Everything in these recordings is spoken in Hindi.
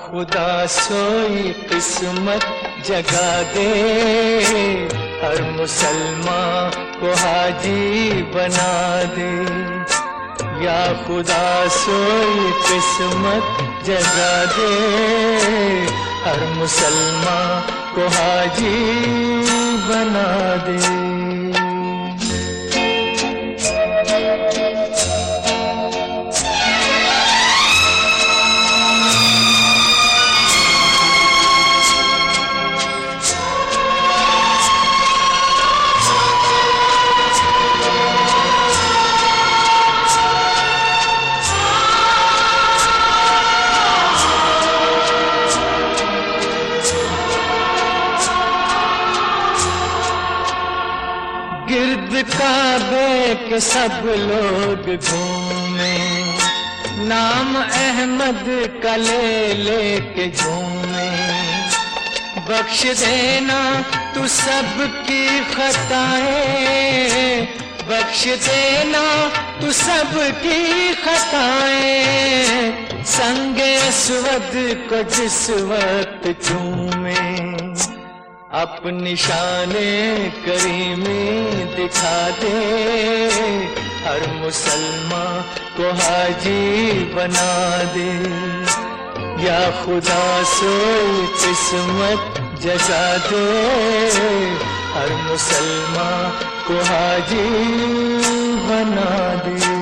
खुदा सोई किस्मत जगा दे, हर मुसलमान को हाजी बना दे। या खुदा सोई किस्मत जगा दे, हर मुसलमान को हाजी बना दे। गिर्द काबे के सब लोग घूमे, नाम अहमद का ले लेके झूमे। बख्श देना तू सबकी खताएं, बख्श देना तू सबकी खताएं। संगे अस्वद को जिस वक्त चूमे, अपनी शाने करीमी दिखा दे, हर मुसलमान को हाजी बना दे। या खुदा सोई किस्मत जगा दे, हर मुसलमान को हाजी बना दे।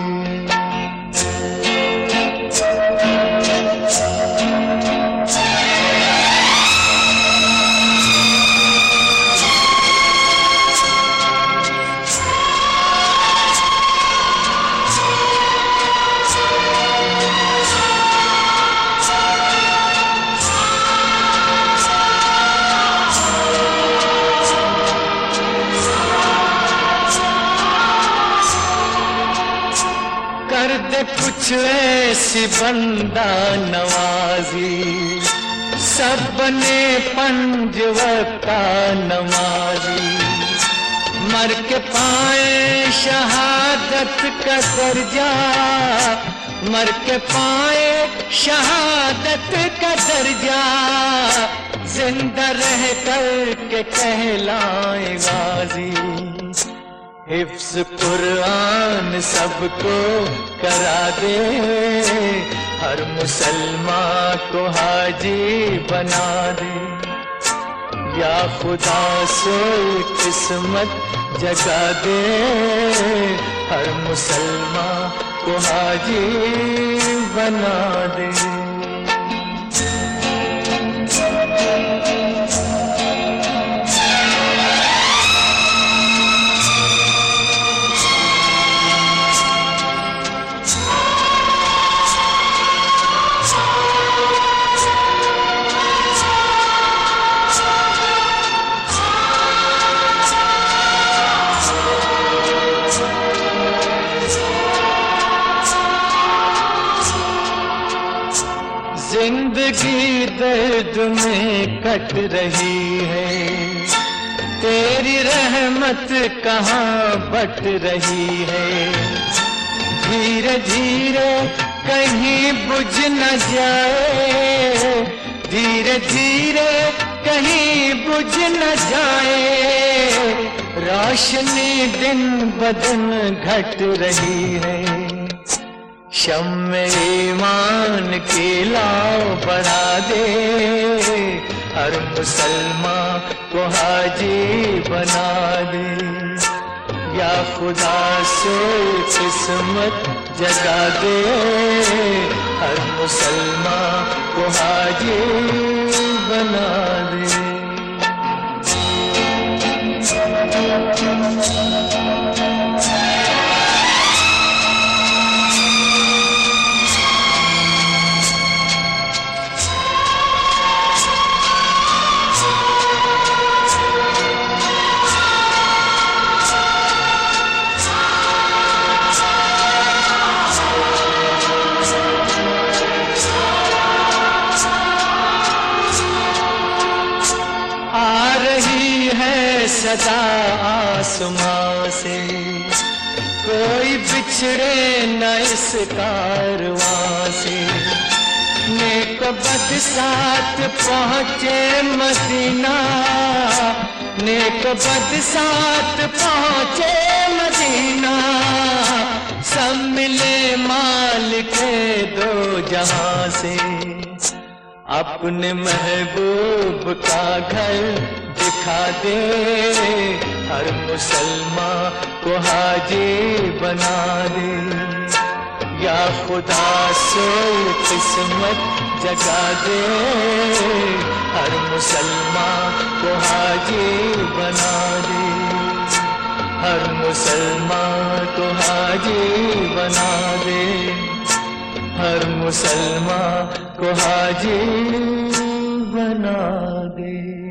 कर दे कुछ ऐसी बंदा नवाजी, सब बने पंजवक्ता नमाजी। मर के पाए शहादत का दर्जा, मर के पाए शहादत का दर्जा। जिंदा रह कर के कहलाए गाजी, हिफ्ज़ कुरान सबको करा दे, हर मुसलमान को हाजी बना दे। या खुदा सोई किस्मत जगा दे, हर मुसलमान को हाजी बना दे। जिंदगी दर्द में कट रही है, तेरी रहमत कहाँ बट रही है। धीरे धीरे कहीं बुझ न जाए, धीरे धीरे कहीं बुझ न जाए। रोशनी दिन बदन घट रही है, शम्मे ईमान की लाओ बढ़ा दे, हर मुसलमान को हाजी बना दे। या खुदा सोई किस्मत जगा दे, हर मुसलमान को हाजी बना दे। सदा आसमां से कोई बिछड़े न इस कारवां से। नेक बद साथ पहुँचे मदीना, नेक बद साथ पहुँचे मदीना, सब मिले मालिक दो जहां से। अपने महबूब का घर दिखा दे, हर मुसलमान को हाजी बना दे। या खुदा सोई किस्मत जगा दे, हर मुसलमान को हाजी बना दे, हर मुसलमान को हाजी बना दे, हर मुसलमान को हाजी बना दे।